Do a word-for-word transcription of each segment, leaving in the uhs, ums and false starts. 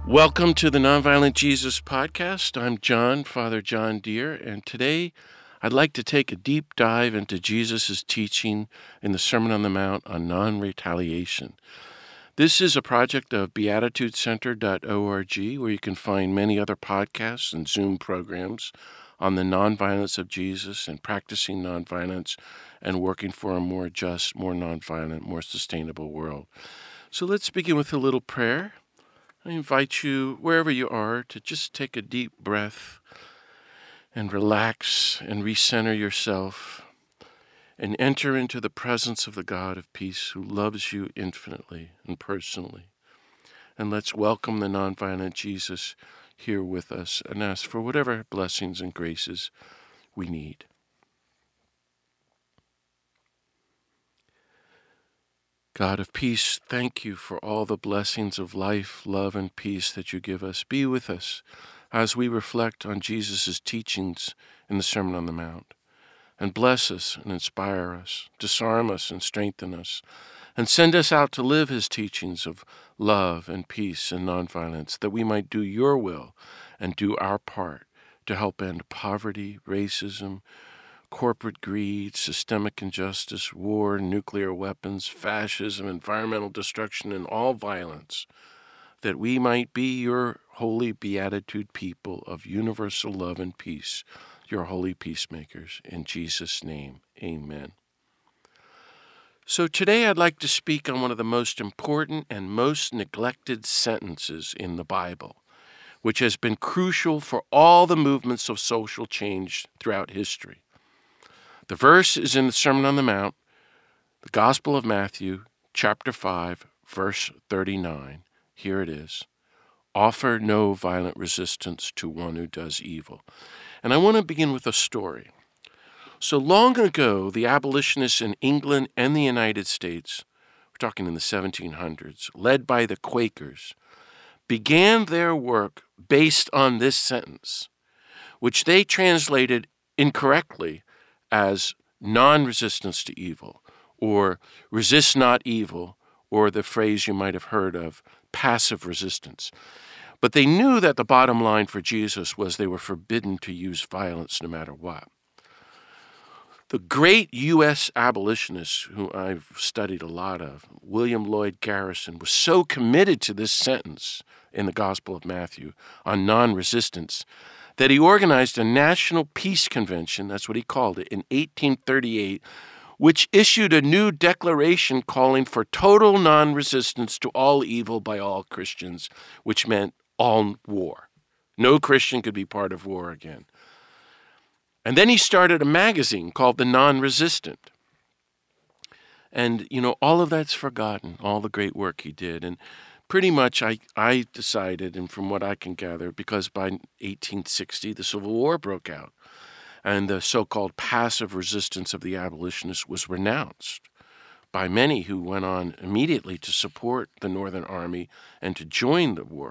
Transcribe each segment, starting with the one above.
Welcome to the Nonviolent Jesus Podcast. I'm John, Father John Deere, and today I'd like to take a deep dive into Jesus' teaching in the Sermon on the Mount on non-retaliation. This is a project of beatitude center dot org, where you can find many other podcasts and Zoom programs on the nonviolence of Jesus and practicing nonviolence and working for a more just, more nonviolent, more sustainable world. So let's begin with a little prayer. I invite you, wherever you are, to just take a deep breath and relax and recenter yourself and enter into the presence of the God of peace who loves you infinitely and personally. And let's welcome the nonviolent Jesus here with us and ask for whatever blessings and graces we need. God of peace, thank you for all the blessings of life, love, and peace that you give us. Be with us as we reflect on Jesus' teachings in the Sermon on the Mount. And bless us and inspire us, disarm us and strengthen us, and send us out to live his teachings of love and peace and nonviolence, that we might do your will and do our part to help end poverty, racism, corporate greed, systemic injustice, war, nuclear weapons, fascism, environmental destruction, and all violence, that we might be your holy beatitude people of universal love and peace, your holy peacemakers. In Jesus' name, amen. So today I'd like to speak on one of the most important and most neglected sentences in the Bible, which has been crucial for all the movements of social change throughout history. The verse is in the Sermon on the Mount, the Gospel of Matthew, chapter five, verse thirty-nine. Here it is. Offer no violent resistance to one who does evil. And I want to begin with a story. So long ago, the abolitionists in England and the United States, we're talking in the seventeen hundreds, led by the Quakers, began their work based on this sentence, which they translated incorrectly as non-resistance to evil, or resist not evil, or the phrase you might have heard of, passive resistance. But they knew that the bottom line for Jesus was they were forbidden to use violence no matter what. The great U S abolitionist, who I've studied a lot of, William Lloyd Garrison, was so committed to this sentence in the Gospel of Matthew on non-resistance that he organized a national peace convention, that's what he called it, in eighteen thirty-eight, which issued a new declaration calling for total non-resistance to all evil by all Christians, which meant all war. No Christian could be part of war again. And then he started a magazine called The Non-Resistant. And, you know, all of that's forgotten, all the great work he did. And pretty much I, I decided, and from what I can gather, because by eighteen sixty, the Civil War broke out, and the so-called passive resistance of the abolitionists was renounced by many who went on immediately to support the Northern Army and to join the war.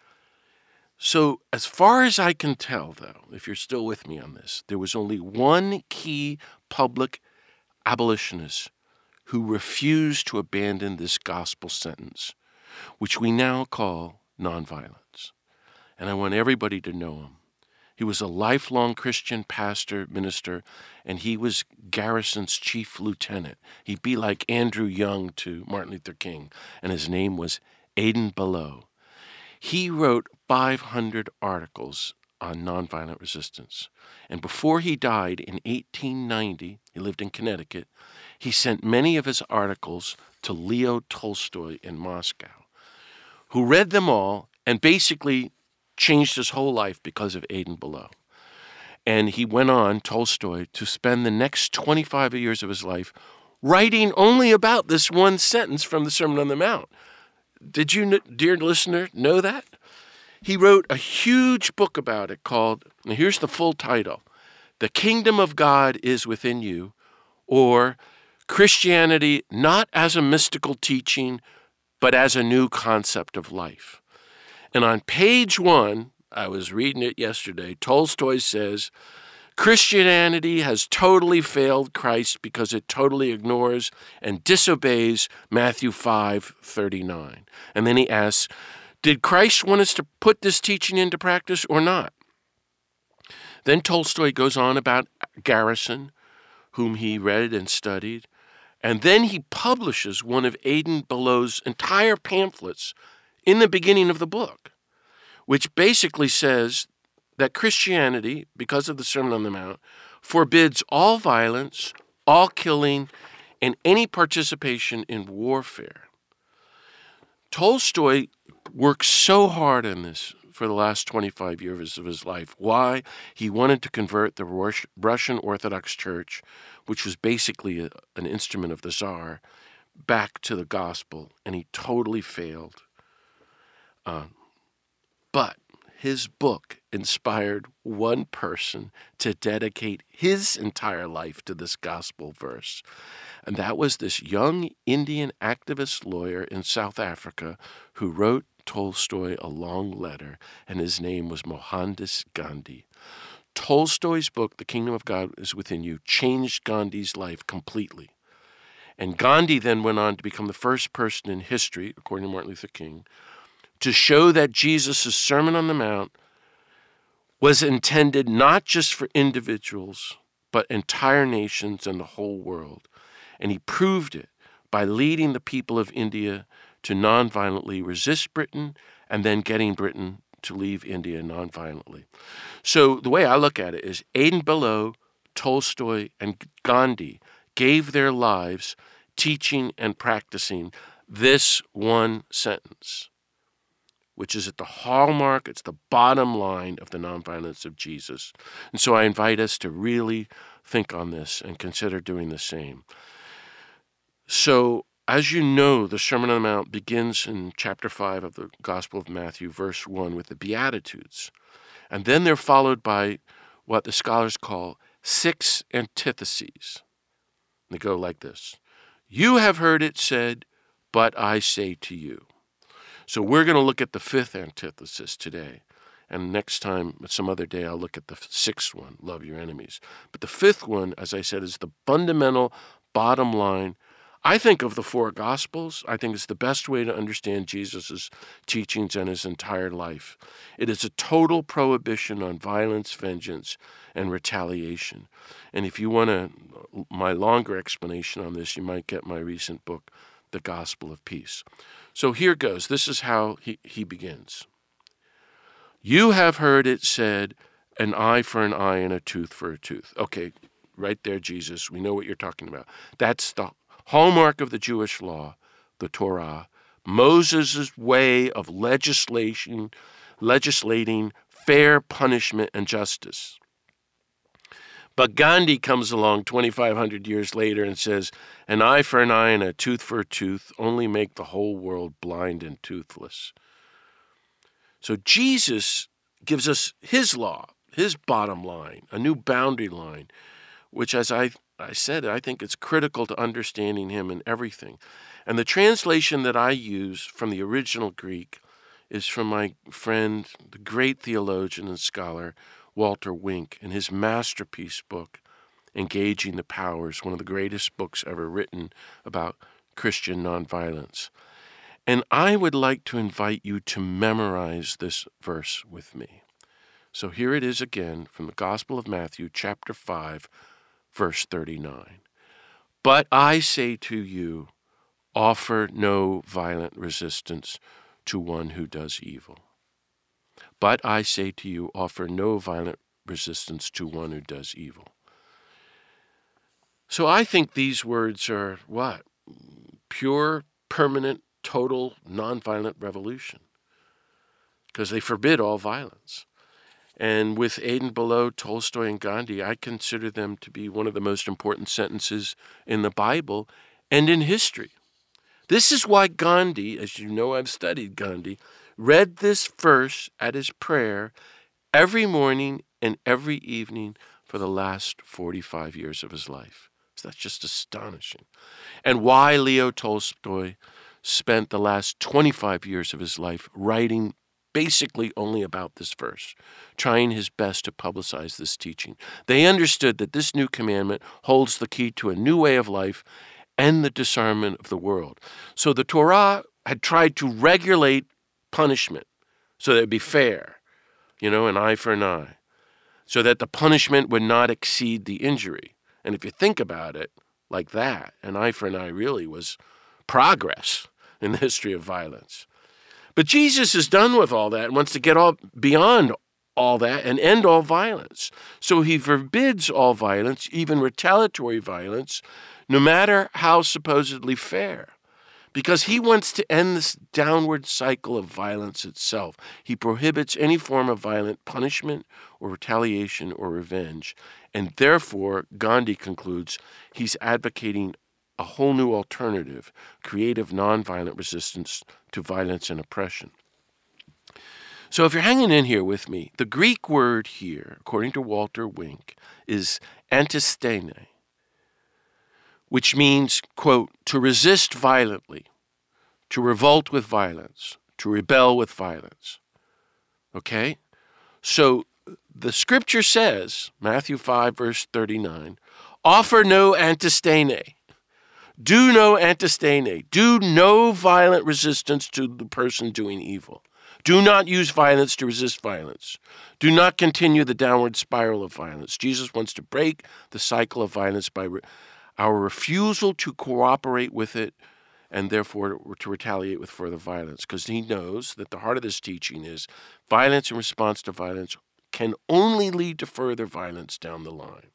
So as far as I can tell, though, if you're still with me on this, there was only one key public abolitionist who refused to abandon this gospel sentence, which we now call nonviolence. And I want everybody to know him. He was a lifelong Christian pastor, minister, and he was Garrison's chief lieutenant. He'd be like Andrew Young to Martin Luther King, and his name was Adin Ballot. He wrote five hundred articles on nonviolent resistance. And before he died in eighteen ninety, he lived in Connecticut, he sent many of his articles to Leo Tolstoy in Moscow, who read them all and basically changed his whole life because of Adin Ballot. And he went on, Tolstoy, to spend the next twenty-five years of his life writing only about this one sentence from the Sermon on the Mount. Did you, dear listener, know that? He wrote a huge book about it called, and here's the full title, The Kingdom of God is Within You, or Christianity Not as a Mystical Teaching, but as a New Concept of Life. And on page one, I was reading it yesterday, Tolstoy says, Christianity has totally failed Christ because it totally ignores and disobeys Matthew five thirty-nine. And then he asks, Did Christ want us to put this teaching into practice or not? Then Tolstoy goes on about Garrison, whom he read and studied, and then he publishes one of Adin Below's entire pamphlets in the beginning of the book, which basically says that Christianity, because of the Sermon on the Mount, forbids all violence, all killing, and any participation in warfare. Tolstoy worked so hard on this for the last twenty-five years of his life. Why? He wanted to convert the Russian Orthodox Church, which was basically a, an instrument of the Tsar, back to the gospel, and he totally failed. Um, but his book inspired one person to dedicate his entire life to this gospel verse. And that was this young Indian activist lawyer in South Africa who wrote Tolstoy a long letter, and his name was Mohandas Gandhi. Tolstoy's book, The Kingdom of God is Within You, changed Gandhi's life completely. And Gandhi then went on to become the first person in history, according to Martin Luther King, to show that Jesus' Sermon on the Mount was intended not just for individuals, but entire nations and the whole world. And he proved it by leading the people of India to nonviolently resist Britain and then getting Britain to leave India nonviolently. So the way I look at it is Adin Below, Tolstoy, and Gandhi gave their lives teaching and practicing this one sentence, which is at the hallmark, it's the bottom line of the nonviolence of Jesus. And so I invite us to really think on this and consider doing the same. So, as you know, the Sermon on the Mount begins in chapter five of the Gospel of Matthew, verse one, with the Beatitudes. And then they're followed by what the scholars call six antitheses. They go like this. You have heard it said, but I say to you. So we're going to look at the fifth antithesis today. And next time, some other day, I'll look at the sixth one, love your enemies. But the fifth one, as I said, is the fundamental bottom line. I think of the four Gospels. I think it's the best way to understand Jesus' teachings and his entire life. It is a total prohibition on violence, vengeance, and retaliation. And if you want a, my longer explanation on this, you might get my recent book, The Gospel of Peace. So here goes. This is how he, he begins. You have heard it said, an eye for an eye and a tooth for a tooth. Okay, right there, Jesus. We know what you're talking about. That's the hallmark of the Jewish law, the Torah, Moses' way of legislation, legislating fair punishment and justice. But Gandhi comes along twenty-five hundred years later and says, an eye for an eye and a tooth for a tooth only make the whole world blind and toothless. So Jesus gives us his law, his bottom line, a new boundary line, which, as I, I said, I think it's critical to understanding him in everything. And the translation that I use from the original Greek is from my friend, the great theologian and scholar, Walter Wink, in his masterpiece book, Engaging the Powers, one of the greatest books ever written about Christian nonviolence. And I would like to invite you to memorize this verse with me. So here it is again from the Gospel of Matthew, chapter five, verse thirty-nine. But I say to you, offer no violent resistance to one who does evil. But I say to you, offer no violent resistance to one who does evil. So I think these words are what? Pure, permanent, total, nonviolent revolution. Because they forbid all violence. And with Adin Below, Tolstoy, and Gandhi, I consider them to be one of the most important sentences in the Bible and in history. This is why Gandhi, as you know I've studied Gandhi, read this verse at his prayer every morning and every evening for the last forty-five years of his life. So that's just astonishing. And why Leo Tolstoy spent the last twenty-five years of his life writing basically only about this verse, trying his best to publicize this teaching. They understood that this new commandment holds the key to a new way of life and the disarmament of the world. So the Torah had tried to regulate punishment so that it'd be fair, you know, an eye for an eye, so that the punishment would not exceed the injury. And if you think about it like that, an eye for an eye really was progress in the history of violence. But Jesus is done with all that and wants to get all beyond all that and end all violence. So he forbids all violence, even retaliatory violence, no matter how supposedly fair, because he wants to end this downward cycle of violence itself. He prohibits any form of violent punishment or retaliation or revenge. And therefore, Gandhi concludes, he's advocating a whole new alternative, creative nonviolent resistance to violence and oppression. So if you're hanging in here with me, the Greek word here, according to Walter Wink, is antistene, which means, quote, to resist violently, to revolt with violence, to rebel with violence. Okay? So the scripture says, Matthew five, verse thirty-nine, offer no antistene. Do no antistene. Do no violent resistance to the person doing evil. Do not use violence to resist violence. Do not continue the downward spiral of violence. Jesus wants to break the cycle of violence by re- our refusal to cooperate with it and therefore to retaliate with further violence, because he knows that the heart of this teaching is violence in response to violence can only lead to further violence down the line.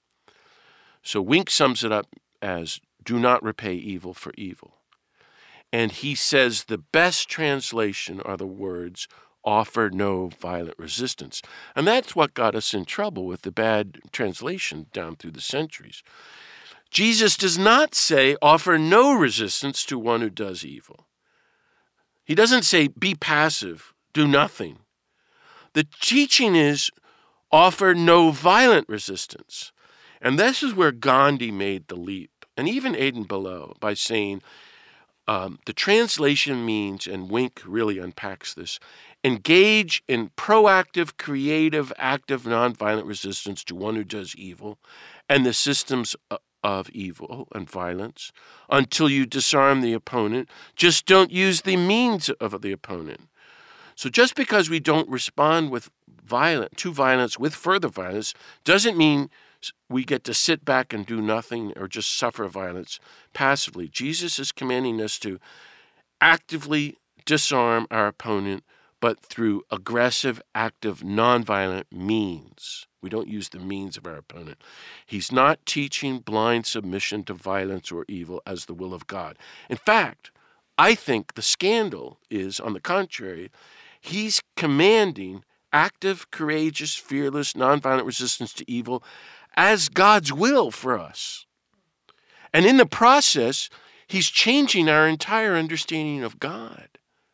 So Wink sums it up as do not repay evil for evil. And he says the best translation are the words, offer no violent resistance. And that's what got us in trouble with the bad translation down through the centuries. Jesus does not say, offer no resistance to one who does evil. He doesn't say, be passive, do nothing. The teaching is, offer no violent resistance. And this is where Gandhi made the leap, and even Aidan Below, by saying, Um, the translation means, and Wink really unpacks this, engage in proactive, creative, active, nonviolent resistance to one who does evil and the systems of evil and violence until you disarm the opponent. Just don't use the means of the opponent. So just because we don't respond with violent to violence with further violence doesn't mean we get to sit back and do nothing or just suffer violence passively. Jesus is commanding us to actively disarm our opponent, but through aggressive, active, nonviolent means. We don't use the means of our opponent. He's not teaching blind submission to violence or evil as the will of God. In fact, I think the scandal is, on the contrary, he's commanding active, courageous, fearless, nonviolent resistance to evil as God's will for us. And in the process, he's changing our entire understanding of God.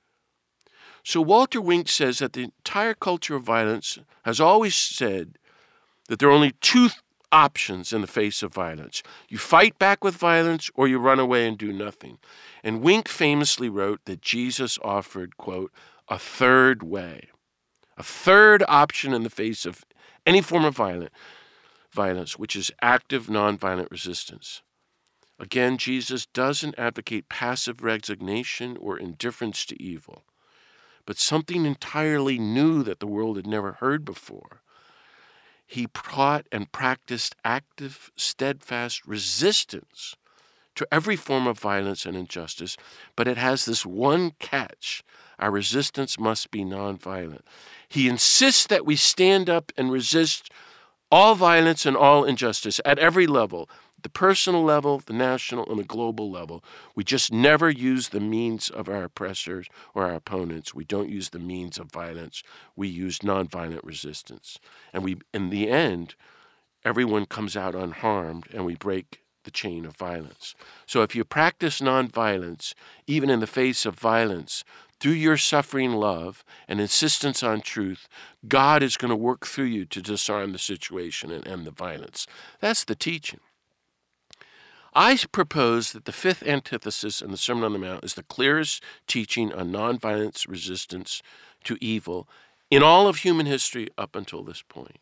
So Walter Wink says that the entire culture of violence has always said that there are only two th- options in the face of violence. You fight back with violence or you run away and do nothing. And Wink famously wrote that Jesus offered, quote, a third way, a third option in the face of any form of violence. violence, which is active, nonviolent resistance. Again, Jesus doesn't advocate passive resignation or indifference to evil, but something entirely new that the world had never heard before. He taught and practiced active, steadfast resistance to every form of violence and injustice, but it has this one catch. Our resistance must be nonviolent. He insists that we stand up and resist all violence and all injustice at every level, the personal level, the national, and the global level. We just never use the means of our oppressors or our opponents. We don't use the means of violence. We use nonviolent resistance. And we, in the end, everyone comes out unharmed and we break the chain of violence. So if you practice nonviolence, even in the face of violence, through your suffering love and insistence on truth, God is going to work through you to disarm the situation and end the violence. That's the teaching. I propose that the fifth antithesis in the Sermon on the Mount is the clearest teaching on nonviolence resistance to evil in all of human history up until this point.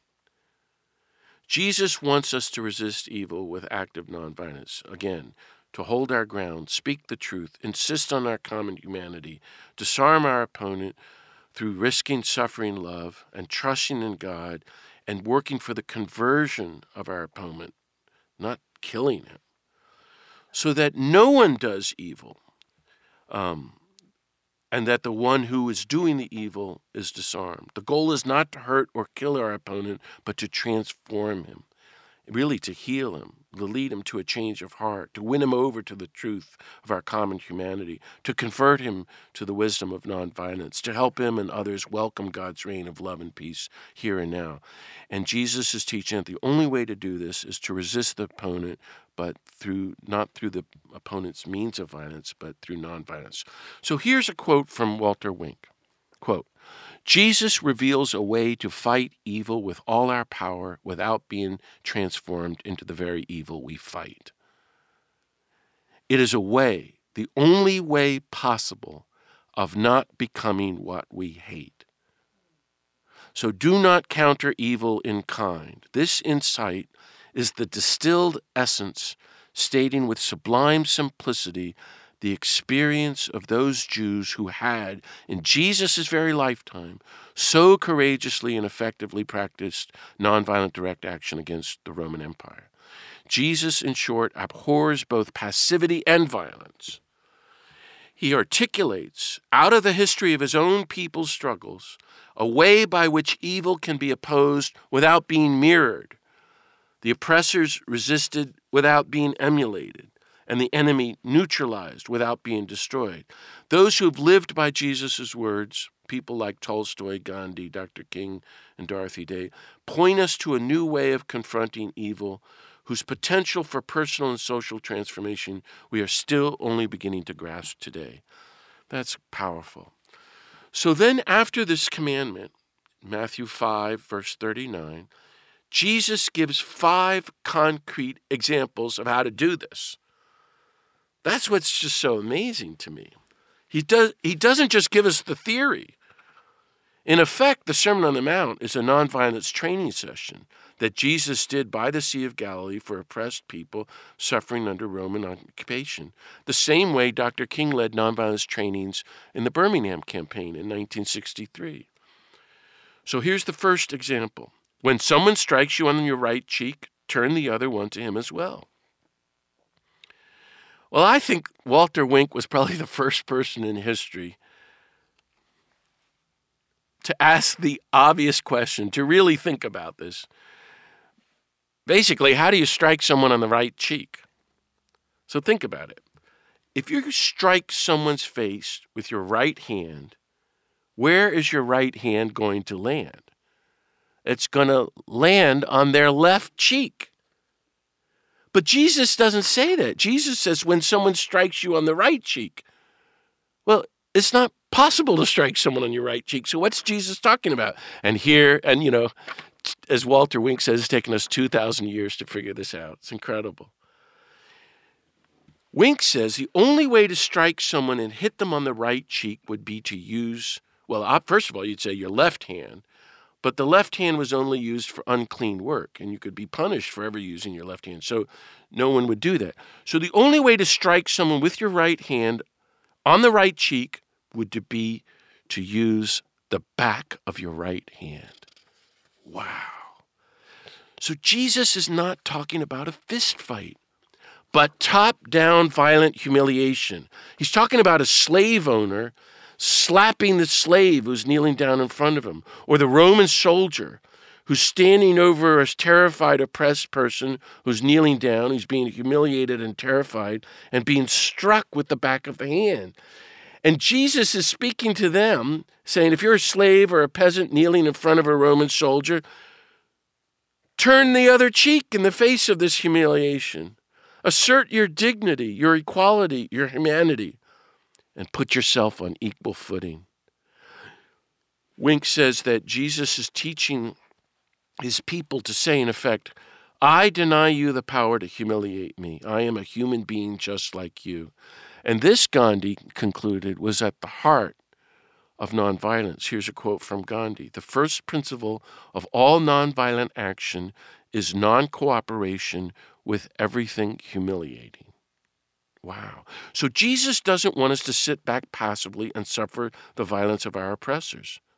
Jesus wants us to resist evil with active nonviolence. Again, to hold our ground, speak the truth, insist on our common humanity, disarm our opponent, through risking suffering love and trusting in God and working for the conversion of our opponent, not killing him, so that no one does evil, um, and that the one who is doing the evil is disarmed. The goal is not to hurt or kill our opponent, but to transform him, really to heal him, to lead him to a change of heart, to win him over to the truth of our common humanity, to convert him to the wisdom of nonviolence, to help him and others welcome God's reign of love and peace here and now. And Jesus is teaching that the only way to do this is to resist the opponent, but through not through the opponent's means of violence, but through nonviolence. So here's a quote from Walter Wink. Quote, Jesus reveals a way to fight evil with all our power without being transformed into the very evil we fight. It is a way, the only way possible, of not becoming what we hate. So do not counter evil in kind. This insight is the distilled essence, stating with sublime simplicity the experience of those Jews who had, in Jesus' very lifetime, so courageously and effectively practiced nonviolent direct action against the Roman Empire. Jesus, in short, abhors both passivity and violence. He articulates, out of the history of his own people's struggles, a way by which evil can be opposed without being mirrored, the oppressors resisted without being emulated, and the enemy neutralized without being destroyed. Those who have lived by Jesus' words, people like Tolstoy, Gandhi, Doctor King, and Dorothy Day, point us to a new way of confronting evil whose potential for personal and social transformation we are still only beginning to grasp today. That's powerful. So then after this commandment, Matthew five, verse thirty-nine, Jesus gives five concrete examples of how to do this. That's what's just so amazing to me. He does, he doesn't just give us the theory. In effect, the Sermon on the Mount is a nonviolence training session that Jesus did by the Sea of Galilee for oppressed people suffering under Roman occupation, the same way Doctor King led nonviolence trainings in the Birmingham campaign in nineteen sixty-three. So here's the first example. When someone strikes you on your right cheek, turn the other one to him as well. Well, I think Walter Wink was probably the first person in history to ask the obvious question, to really think about this. Basically, how do you strike someone on the right cheek? So think about it. If you strike someone's face with your right hand, where is your right hand going to land? It's going to land on their left cheek. But Jesus doesn't say that. Jesus says when someone strikes you on the right cheek. Well, it's not possible to strike someone on your right cheek. So what's Jesus talking about? And here, and you know, as Walter Wink says, it's taken us two thousand years to figure this out. It's incredible. Wink says the only way to strike someone and hit them on the right cheek would be to use, well, first of all, you'd say your left hand. But the left hand was only used for unclean work, and you could be punished for ever using your left hand. So no one would do that. So the only way to strike someone with your right hand on the right cheek would to be to use the back of your right hand. Wow. So Jesus is not talking about a fist fight, but top-down violent humiliation. He's talking about a slave owner slapping the slave who's kneeling down in front of him, or the Roman soldier who's standing over a terrified, oppressed person who's kneeling down, who's being humiliated and terrified, and being struck with the back of the hand. And Jesus is speaking to them, saying, if you're a slave or a peasant kneeling in front of a Roman soldier, turn the other cheek in the face of this humiliation. Assert your dignity, your equality, your humanity, and put yourself on equal footing. Wink says that Jesus is teaching his people to say, in effect, I deny you the power to humiliate me. I am a human being just like you. And this, Gandhi concluded, was at the heart of nonviolence. Here's a quote from Gandhi. The first principle of all nonviolent action is non-cooperation with everything humiliating. Wow. So Jesus doesn't want us to sit back passively and suffer the violence of our oppressors.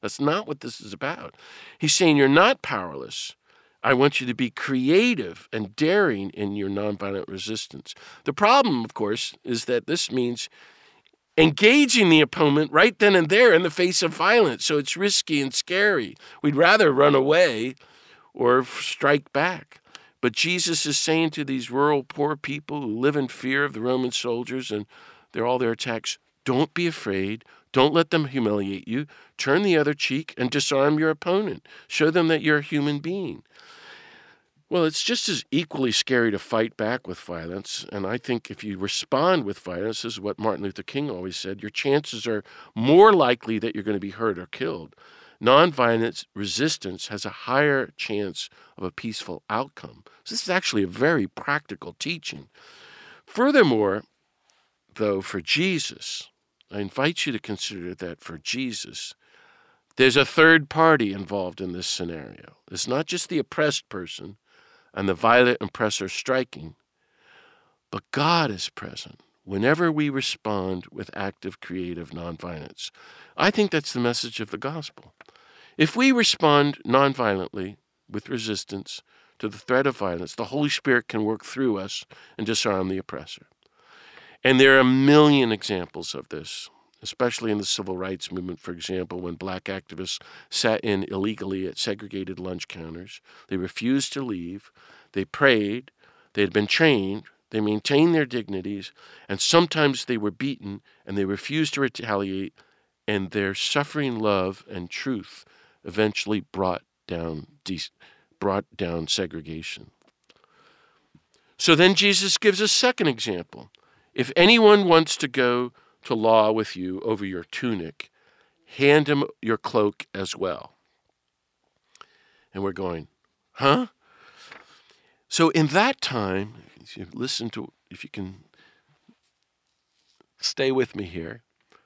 That's not what this is about. He's saying you're not powerless. I want you to be creative and daring in your nonviolent resistance. The problem, of course, is that this means engaging the opponent right then and there in the face of violence. So it's risky and scary. We'd rather run away or strike back. But Jesus is saying to these rural poor people who live in fear of the Roman soldiers and they're all their attacks, don't be afraid. Don't let them humiliate you. Turn the other cheek and disarm your opponent. Show them that you're a human being. Well, it's just as equally scary to fight back with violence. And I think if you respond with violence, this is what Martin Luther King always said, your chances are more likely that you're going to be hurt or killed. Nonviolent resistance has a higher chance of a peaceful outcome. So this is actually a very practical teaching. Furthermore, though, for Jesus, I invite you to consider that for Jesus, there's a third party involved in this scenario. It's not just the oppressed person and the violent oppressor striking, but God is present whenever we respond with active, creative nonviolence. I think that's the message of the gospel. If we respond nonviolently with resistance to the threat of violence, the Holy Spirit can work through us and disarm the oppressor. And there are a million examples of this, especially in the civil rights movement, for example, when black activists sat in illegally at segregated lunch counters. They refused to leave. They prayed. They had been trained. They maintained their dignities. And sometimes they were beaten, and they refused to retaliate. And their suffering love and truth eventually brought down, de- brought down segregation. So then Jesus gives a second example. If anyone wants to go to law with you over your tunic, hand him your cloak as well. And we're going, huh? So in that time, if you listen to, if you can stay with me here,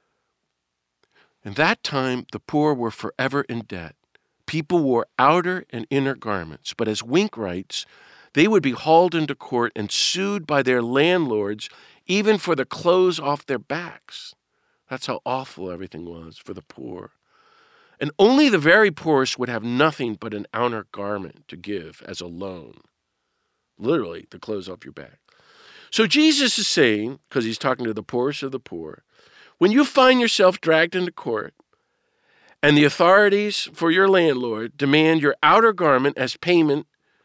in that time, the poor were forever in debt. People wore outer and inner garments, but as Wink writes, they would be hauled into court and sued by their landlords even for the clothes off their backs. That's how awful everything was for the poor. And only the very poorest would have nothing but an outer garment to give as a loan. Literally, the clothes off your back. So Jesus is saying, because he's talking to the poorest of the poor, when you find yourself dragged into court and the authorities for your landlord demand your outer garment as payment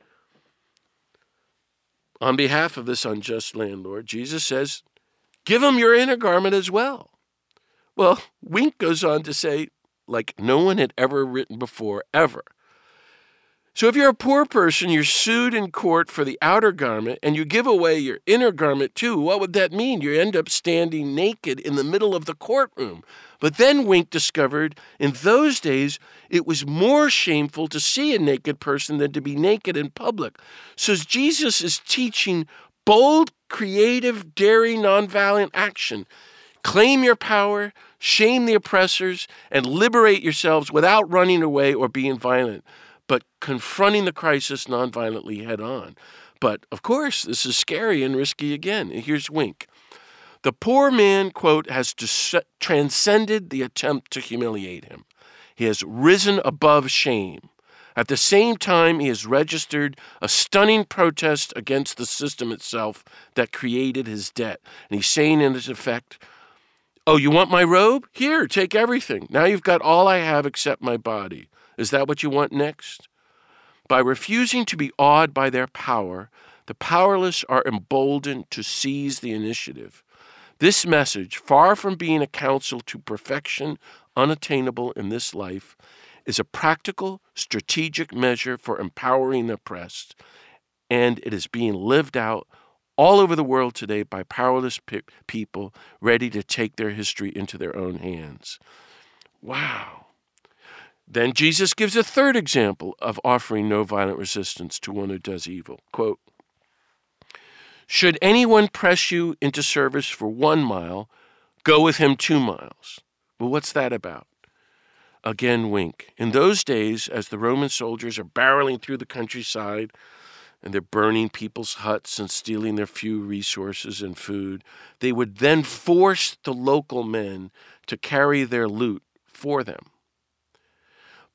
on behalf of this unjust landlord, Jesus says, give him your inner garment as well. Well, Wink goes on to say, like no one had ever written before, ever. So if you're a poor person, you're sued in court for the outer garment, and you give away your inner garment too, what would that mean? You end up standing naked in the middle of the courtroom. But then Wink discovered in those days it was more shameful to see a naked person than to be naked in public. So Jesus is teaching bold, creative, daring, nonviolent action. Claim your power, shame the oppressors, and liberate yourselves without running away or being violent, but confronting the crisis nonviolently head on. But, of course, this is scary and risky again. Here's Wink. The poor man, quote, has dis- transcended the attempt to humiliate him. He has risen above shame. At the same time, he has registered a stunning protest against the system itself that created his debt. And he's saying in his effect, oh, you want my robe? Here, take everything. Now you've got all I have except my body. Is that what you want next? By refusing to be awed by their power, the powerless are emboldened to seize the initiative. This message, far from being a counsel to perfection unattainable in this life, is a practical, strategic measure for empowering the oppressed, and it is being lived out all over the world today by powerless pe- people ready to take their history into their own hands. Wow. Then Jesus gives a third example of offering no violent resistance to one who does evil. Quote, should anyone press you into service for one mile, go with him two miles. Well, what's that about? Again, Wink. In those days, as the Roman soldiers are barreling through the countryside and they're burning people's huts and stealing their few resources and food, they would then force the local men to carry their loot for them.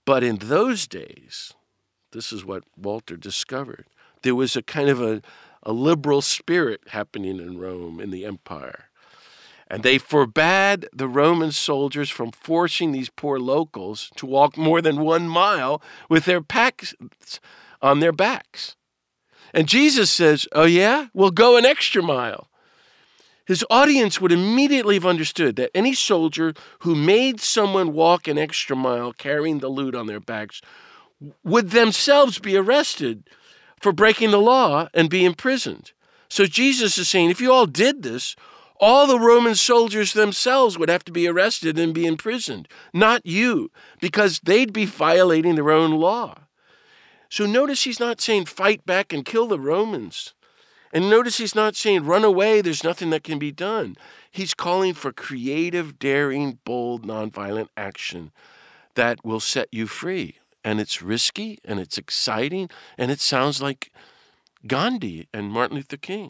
But in those days, this is what Walter discovered, there was a kind of a, a liberal spirit happening in Rome, in the empire. And they forbade the Roman soldiers from forcing these poor locals to walk more than one mile with their packs on their backs. And Jesus says, oh yeah? Well, go an extra mile. His audience would immediately have understood that any soldier who made someone walk an extra mile carrying the loot on their backs would themselves be arrested for breaking the law and be imprisoned. So Jesus is saying, if you all did this, all the Roman soldiers themselves would have to be arrested and be imprisoned, not you, because they'd be violating their own law. So notice he's not saying fight back and kill the Romans. And notice he's not saying run away, there's nothing that can be done. He's calling for creative, daring, bold, nonviolent action that will set you free. And it's risky, and it's exciting, and it sounds like Gandhi and Martin Luther King.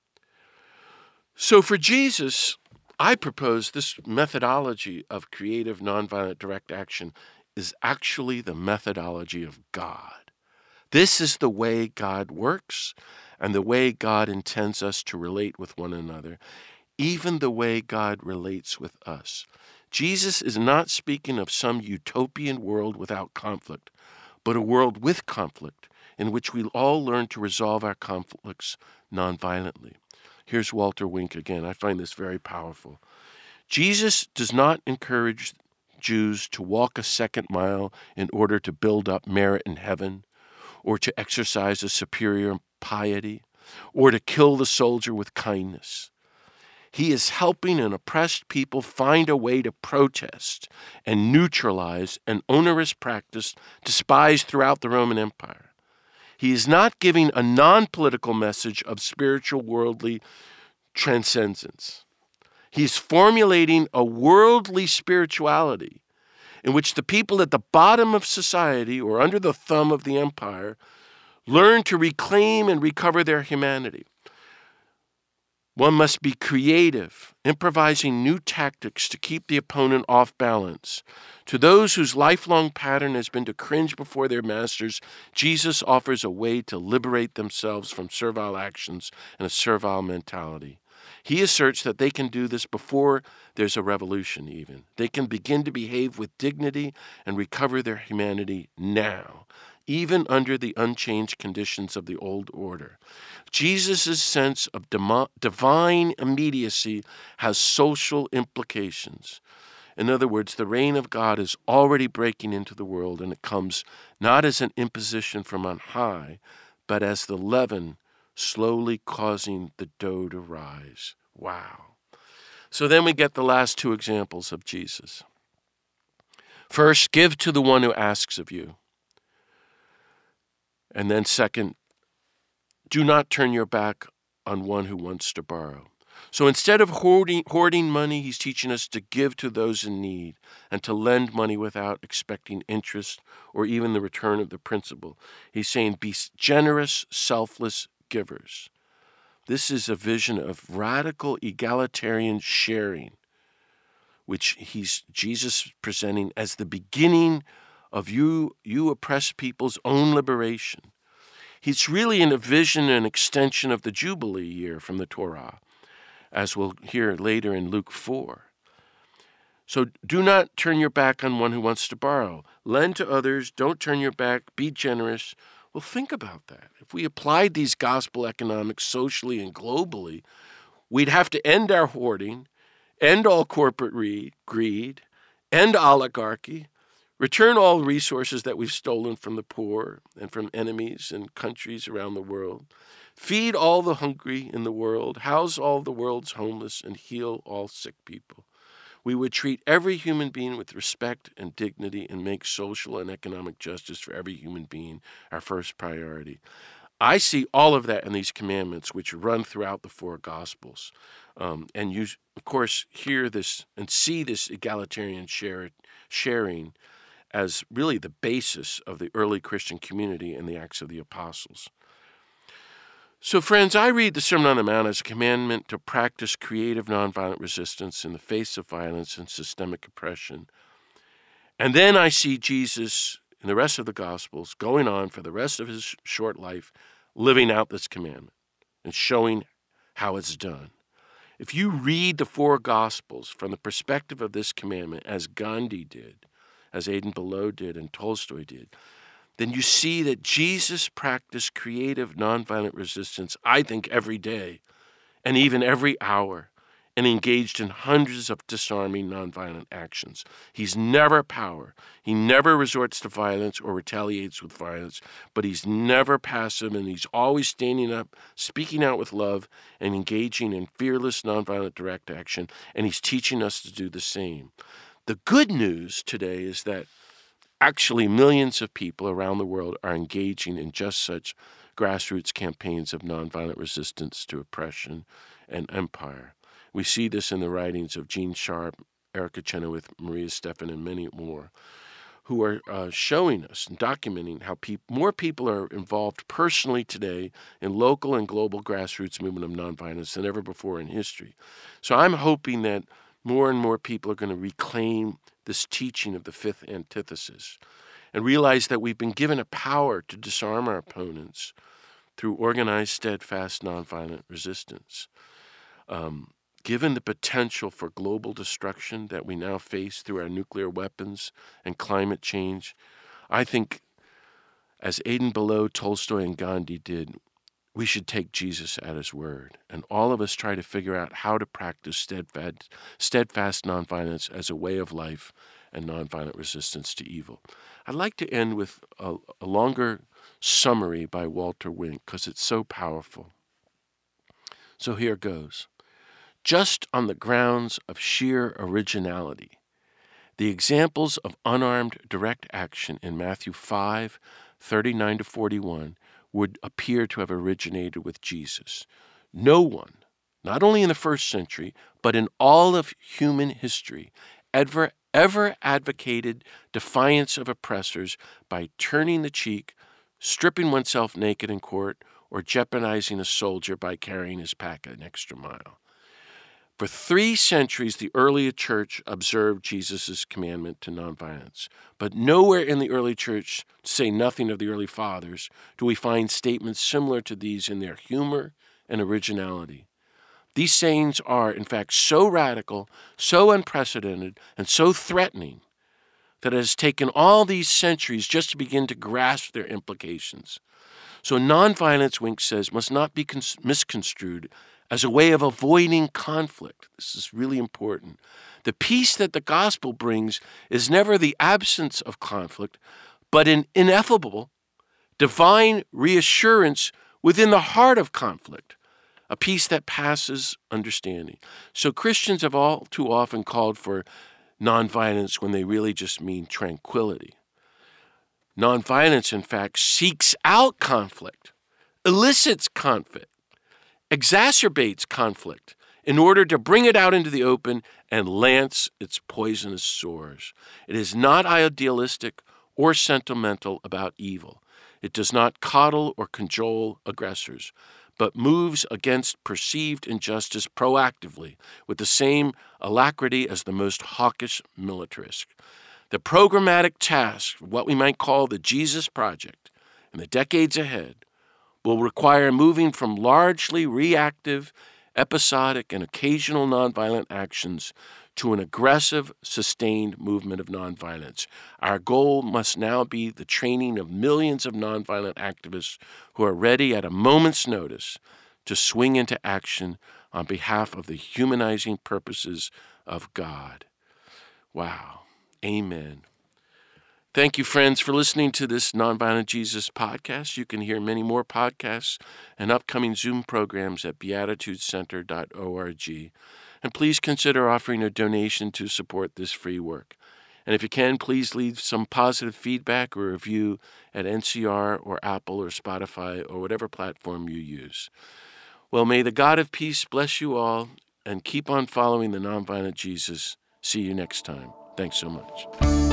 So for Jesus, I propose this methodology of creative, nonviolent, direct action is actually the methodology of God. This is the way God works and the way God intends us to relate with one another, even the way God relates with us. Jesus is not speaking of some utopian world without conflict, but a world with conflict in which we all learn to resolve our conflicts nonviolently. Here's Walter Wink again. I find this very powerful. Jesus does not encourage Jews to walk a second mile in order to build up merit in heaven, or to exercise a superior piety, or to kill the soldier with kindness. He is helping an oppressed people find a way to protest and neutralize an onerous practice despised throughout the Roman Empire. He is not giving a non-political message of spiritual worldly transcendence. He's formulating a worldly spirituality in which the people at the bottom of society or under the thumb of the empire learn to reclaim and recover their humanity. One must be creative, improvising new tactics to keep the opponent off balance. To those whose lifelong pattern has been to cringe before their masters, Jesus offers a way to liberate themselves from servile actions and a servile mentality. He asserts that they can do this before there's a revolution even. They can begin to behave with dignity and recover their humanity now, even under the unchanged conditions of the old order. Jesus' sense of dem- divine immediacy has social implications. In other words, the reign of God is already breaking into the world, and it comes not as an imposition from on high, but as the leaven slowly causing the dough to rise. Wow. So then we get the last two examples of Jesus. First, give to the one who asks of you. And then second, do not turn your back on one who wants to borrow. So instead of hoarding, hoarding money, he's teaching us to give to those in need and to lend money without expecting interest or even the return of the principal. He's saying be generous, selfless givers. This is a vision of radical egalitarian sharing, which he's Jesus presenting as the beginning of you, you oppressed people's own liberation. He's really in a vision and extension of the Jubilee year from the Torah, as we'll hear later in Luke four. So do not turn your back on one who wants to borrow. Lend to others. Don't turn your back. Be generous. Well, think about that. If we applied these gospel economics socially and globally, we'd have to end our hoarding, end all corporate greed, end oligarchy, return all resources that we've stolen from the poor and from enemies and countries around the world, feed all the hungry in the world, house all the world's homeless, and heal all sick people. We would treat every human being with respect and dignity and make social and economic justice for every human being our first priority. I see all of that in these commandments, which run throughout the four Gospels. Um, and you, of course, hear this and see this egalitarian share, sharing as really the basis of the early Christian community and the Acts of the Apostles. So, friends, I read the Sermon on the Mount as a commandment to practice creative nonviolent resistance in the face of violence and systemic oppression. And then I see Jesus in the rest of the Gospels, going on for the rest of his short life, living out this commandment and showing how it's done. If you read the four Gospels from the perspective of this commandment, as Gandhi did, as Adin Belew did, and Tolstoy did, then you see that Jesus practiced creative nonviolent resistance, I think, every day, and even every hour, and engaged in hundreds of disarming nonviolent actions. He's never power. He never resorts to violence or retaliates with violence, but he's never passive, and he's always standing up, speaking out with love, and engaging in fearless nonviolent direct action, and he's teaching us to do the same. The good news today is that actually millions of people around the world are engaging in just such grassroots campaigns of nonviolent resistance to oppression and empire. We see this in the writings of Gene Sharp, Erica Chenoweth, Maria Stephan, and many more, who are uh, showing us and documenting how peop- more people are involved personally today in local and global grassroots movement of nonviolence than ever before in history. So I'm hoping that more and more people are going to reclaim this teaching of the fifth antithesis and realize that we've been given a power to disarm our opponents through organized, steadfast, nonviolent resistance. Um, Given the potential for global destruction that we now face through our nuclear weapons and climate change, I think, as Adin Belew, Tolstoy, and Gandhi did, we should take Jesus at his word, and all of us try to figure out how to practice steadfast, steadfast nonviolence as a way of life and nonviolent resistance to evil. I'd like to end with a, a longer summary by Walter Wink because it's so powerful. So here goes. Just on the grounds of sheer originality, the examples of unarmed direct action in Matthew five, thirty-nine to forty-one would appear to have originated with Jesus. No one, not only in the first century, but in all of human history, ever, ever advocated defiance of oppressors by turning the cheek, stripping oneself naked in court, or jeopardizing a soldier by carrying his pack an extra mile. For three centuries, the early church observed Jesus' commandment to nonviolence. But nowhere in the early church, to say nothing of the early fathers, do we find statements similar to these in their humor and originality. These sayings are, in fact, so radical, so unprecedented, and so threatening that it has taken all these centuries just to begin to grasp their implications. So nonviolence, Wink says, must not be cons- misconstrued as a way of avoiding conflict. This is really important. The peace that the gospel brings is never the absence of conflict, but an ineffable, divine reassurance within the heart of conflict, a peace that passes understanding. So Christians have all too often called for nonviolence when they really just mean tranquility. Nonviolence, in fact, seeks out conflict, elicits conflict, exacerbates conflict in order to bring it out into the open and lance its poisonous sores. It is not idealistic or sentimental about evil. It does not coddle or cajole aggressors, but moves against perceived injustice proactively with the same alacrity as the most hawkish militarist. The programmatic task, what we might call the Jesus Project, in the decades ahead, will require moving from largely reactive, episodic, and occasional nonviolent actions to an aggressive, sustained movement of nonviolence. Our goal must now be the training of millions of nonviolent activists who are ready at a moment's notice to swing into action on behalf of the humanizing purposes of God. Wow. Amen. Thank you, friends, for listening to this Nonviolent Jesus podcast. You can hear many more podcasts and upcoming Zoom programs at beatitude center dot org. And please consider offering a donation to support this free work. And if you can, please leave some positive feedback or review at N C R or Apple or Spotify or whatever platform you use. Well, may the God of peace bless you all and keep on following the Nonviolent Jesus. See you next time. Thanks so much.